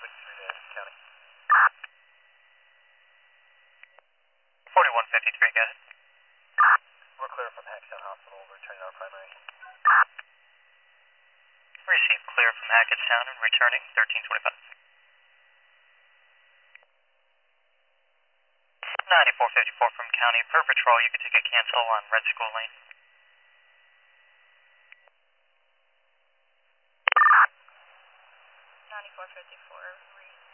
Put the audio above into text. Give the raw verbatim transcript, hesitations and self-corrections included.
fifty-three to county. forty-one fifty-three, got it. We're clear from Hackettstown Hospital, returning our primary. Receive clear from Hackettstown and returning thirteen twenty-five. ninety-four fifty-four from county, per patrol, you can take a cancel on Red School Lane. ninety-four fifty-four, read.